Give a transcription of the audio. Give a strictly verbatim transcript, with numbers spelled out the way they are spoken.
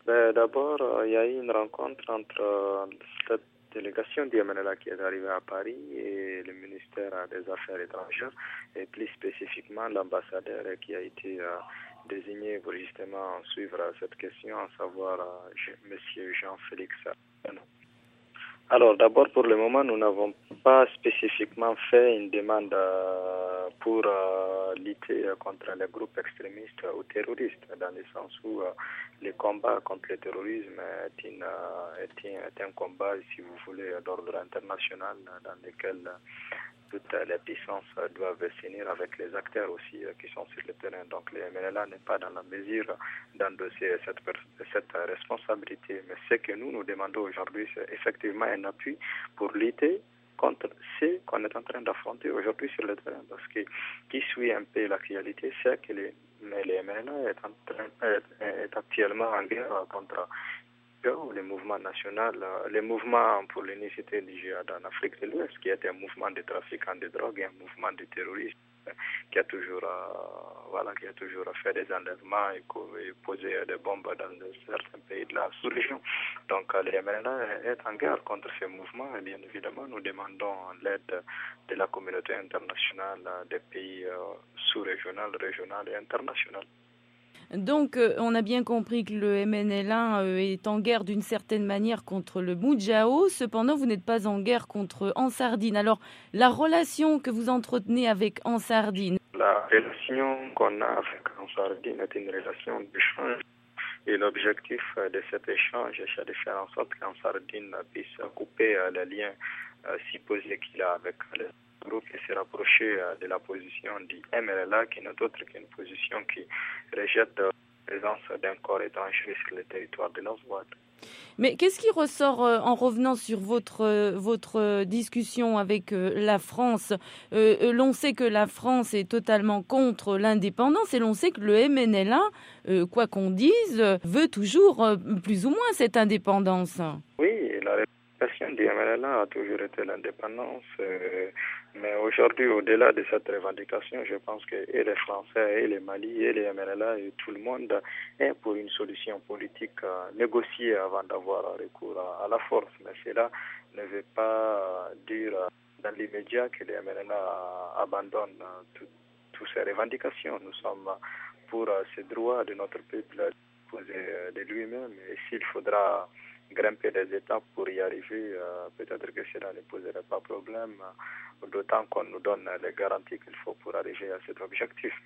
Ben, d'abord, euh, il y a eu une rencontre entre euh, cette délégation du M N L A qui est arrivée à Paris et le ministère des Affaires étrangères, et plus spécifiquement l'ambassadeur qui a été euh, désigné pour justement suivre euh, cette question, à savoir euh, M. Jean-Félix Arsenault. Alors d'abord, pour le moment, nous n'avons pas spécifiquement fait une demande euh, pour euh, lutter contre les groupes extrémistes ou terroristes, dans le sens où euh, le combat contre le terrorisme est, une, euh, est, un, est un combat, si vous voulez, d'ordre international, dans lequel euh, toutes les puissances doivent s'unir avec les acteurs aussi euh, qui sont sur le terrain. Donc le M N L A n'est pas dans la mesure d'endosser cette, cette responsabilité. Mais ce que nous nous demandons aujourd'hui, c'est effectivement un appui pour lutter contre ce qu'on est en train d'affronter aujourd'hui sur le terrain. Parce que qui suit un peu l'actualité sait que les, mais le M N L A est, en train, est, est actuellement en guerre contre le mouvement national, le mouvement pour l'unicité du djihad en Afrique de l'Ouest, qui est un mouvement de trafiquants de drogue, un mouvement de terroristes qui a toujours, euh, voilà, qui a toujours fait des enlèvements et, et posé des bombes dans certains pays de la sous-région. Donc, le M N L A est en guerre contre ce mouvement et bien évidemment, nous demandons l'aide de la communauté internationale, des pays euh, sous-régionaux, régionaux et internationaux. Donc, euh, on a bien compris que le M N L A euh, est en guerre d'une certaine manière contre le Moudjahou. Cependant, vous n'êtes pas en guerre contre Ansardine. Alors, la relation que vous entretenez avec Ansardine? La relation qu'on a avec Ansardine est une relation d'échange. Et l'objectif de cet échange, c'est de faire en sorte qu'Ansardine puisse couper les liens euh, supposés qu'il a avec les groupe et se rapprocher de la position du M N L A, qui n'est autre qu'une position qui rejette la présence d'un corps étranger sur le territoire de l'Ossouad. Mais qu'est-ce qui ressort euh, en revenant sur votre, euh, votre discussion avec euh, la France? euh, L'on sait que la France est totalement contre l'indépendance et l'on sait que le M N L A, euh, quoi qu'on dise, veut toujours euh, plus ou moins cette indépendance. Oui, la revendication du M N L A a toujours été l'indépendance. Euh, mais aujourd'hui, au-delà de cette revendication, je pense que et les Français, et les Mali, et les M N L A, et tout le monde est pour une solution politique euh, négociée avant d'avoir recours à, à la force. Mais cela ne veut pas dire euh, dans l'immédiat que les M N L A abandonnent euh, toutes ces revendications. Nous sommes pour euh, ce droit de notre peuple à disposer euh, de lui-même. Et s'il faudra grimper des étapes pour y arriver, euh, peut-être que cela ne poserait pas problème, d'autant qu'on nous donne les garanties qu'il faut pour arriver à cet objectif.